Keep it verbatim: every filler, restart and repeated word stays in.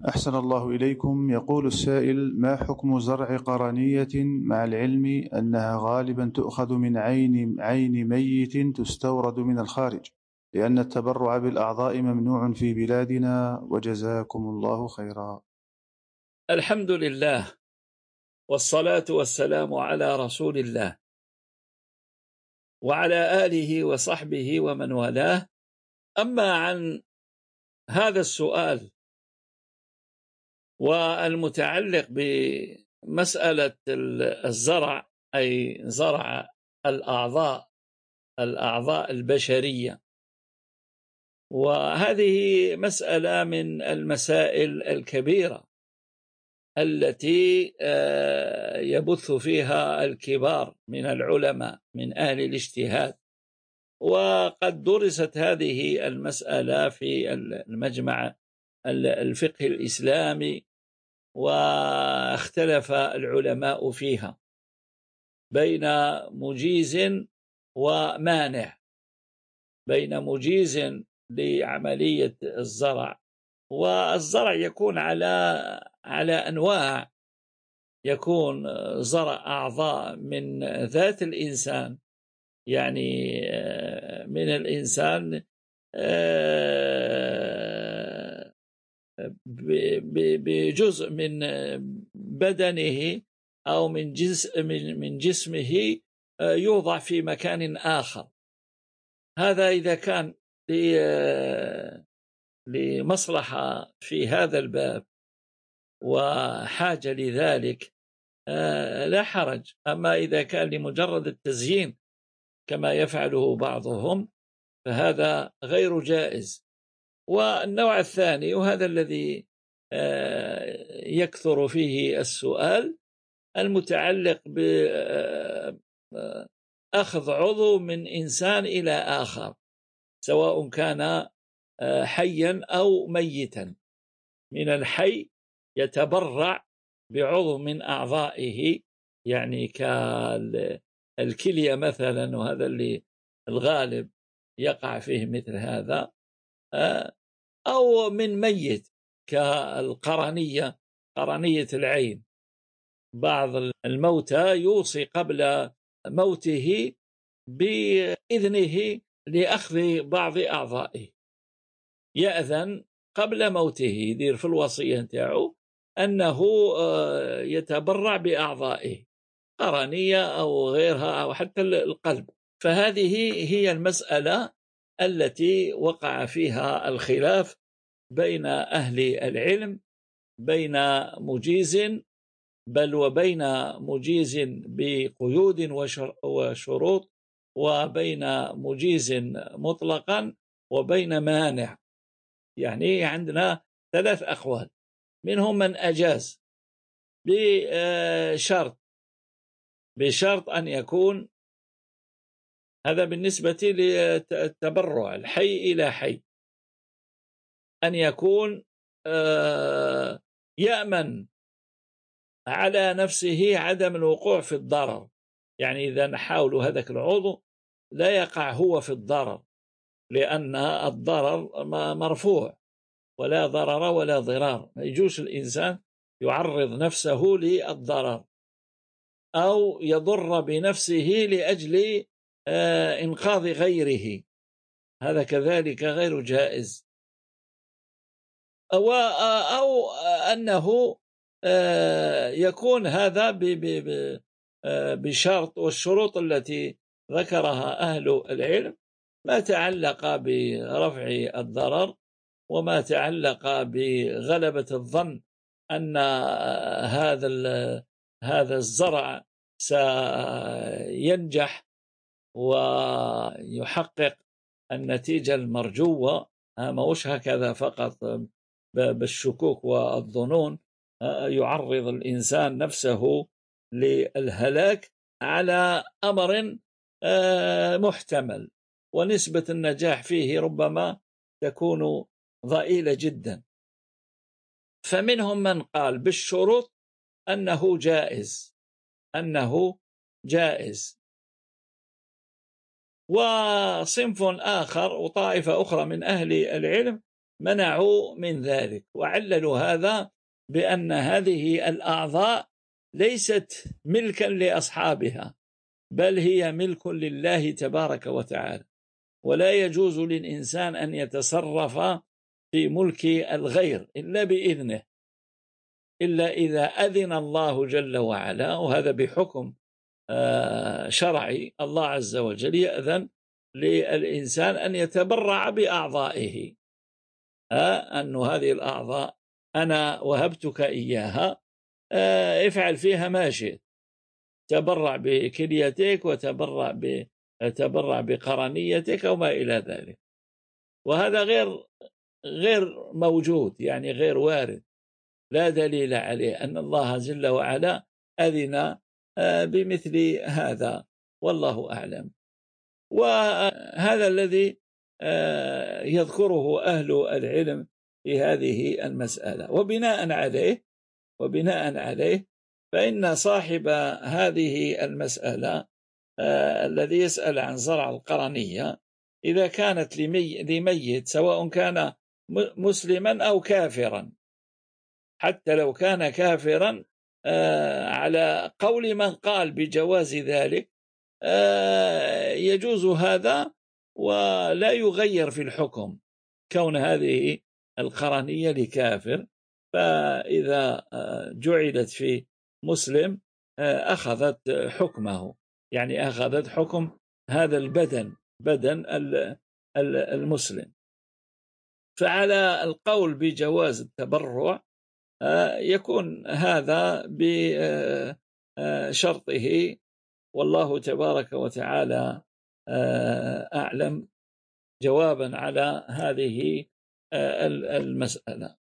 أحسن الله إليكم. يقول السائل: ما حكم زرع قرنية مع العلم أنها غالبا تؤخذ من عين عين ميت تستورد من الخارج، لأن التبرع بالأعضاء ممنوع في بلادنا، وجزاكم الله خيرا. الحمد لله والصلاة والسلام على رسول الله وعلى آله وصحبه ومن والاه. أما عن هذا السؤال والمتعلق بمسألة الزرع، أي زرع الأعضاء الأعضاء البشرية، وهذه مسألة من المسائل الكبيرة التي يبث فيها الكبار من العلماء من أهل الاجتهاد، وقد درست هذه المسألة في المجمع الفقه الإسلامي، واختلف العلماء فيها بين مجيز ومانع، بين مجيز لعملية الزرع، والزرع يكون على على أنواع، يكون زرع أعضاء من ذات الإنسان، يعني من الإنسان بجزء من بدنه أو من من جسمه يوضع في مكان آخر. هذا إذا كان لمصلحة في هذا الباب وحاجة لذلك لا حرج. أما إذا كان لمجرد التزيين كما يفعله بعضهم فهذا غير جائز. والنوع الثاني، وهذا الذي يكثر فيه السؤال، المتعلق بأخذ عضو من إنسان إلى آخر، سواء كان حيا أو ميتا. من الحي يتبرع بعضو من أعضائه، يعني كالكلية مثلا، وهذا اللي الغالب يقع فيه مثل هذا، أو من ميت كالقرنية، قرنية العين. بعض الموتى يوصي قبل موته بإذنه لأخذ بعض أعضائه، يأذن قبل موته، يدير في الوصية نتاعو أنه يتبرع بأعضائه، قرنية أو غيرها أو حتى القلب. فهذه هي المسألة التي وقع فيها الخلاف بين أهل العلم، بين مجيز بل وبين مجيز بقيود وشروط، وبين مجيز مطلقا، وبين مانع. يعني عندنا ثلاث أقوال، منهم من أجاز بشرط بشرط أن يكون هذا بالنسبة للتبرع الحي إلى حي، أن يكون يأمن على نفسه عدم الوقوع في الضرر. يعني إذا نحاول هذاك العضو لا يقع هو في الضرر، لأن الضرر مرفوع، ولا ضرر ولا ضرار. ما يجوش الإنسان يعرض نفسه للضرر أو يضر بنفسه لأجل إنقاذ غيره، هذا كذلك غير جائز. أو, أو أنه يكون هذا بشرط، والشروط التي ذكرها أهل العلم ما تعلق برفع الضرر، وما تعلق بغلبة الظن أن هذا هذا الزرع سينجح ويحقق النتيجة المرجوة. ما وش هكذا فقط بالشكوك والظنون يعرض الإنسان نفسه للهلاك على أمر محتمل، ونسبة النجاح فيه ربما تكون ضئيلة جدا. فمنهم من قال بالشروط أنه جائز أنه جائز وصنف آخر وطائفة أخرى من أهل العلم منعوا من ذلك، وعللوا هذا بأن هذه الأعضاء ليست ملكا لأصحابها، بل هي ملك لله تبارك وتعالى، ولا يجوز للإنسان أن يتصرف في ملك الغير إلا بإذنه، إلا إذا أذن الله جل وعلا، وهذا بحكم شرعي. الله عز وجل يأذن للإنسان أن يتبرع بأعضائه، أن هذه الأعضاء أنا وهبتك إياها، افعل فيها ما شئت، تبرع بكليتك وتبرع ب تبرع بقرنيتك وما إلى ذلك. وهذا غير غير موجود، يعني غير وارد، لا دليل عليه أن الله جل وعلا أذن بمثل هذا، والله أعلم. وهذا الذي يذكره أهل العلم في هذه المسألة. وبناء عليه وبناء عليه فإن صاحب هذه المسألة الذي يسأل عن زرع القرنية، إذا كانت لميت سواء كان مسلما أو كافرا، حتى لو كان كافرا على قول من قال بجواز ذلك يجوز هذا، ولا يغير في الحكم كون هذه القرنية لكافر. فإذا جعلت في مسلم أخذت حكمه، يعني أخذت حكم هذا البدن، بدن المسلم. فعلى القول بجواز التبرع يكون هذا بشرطه، والله تبارك وتعالى أعلم جوابا على هذه المسألة.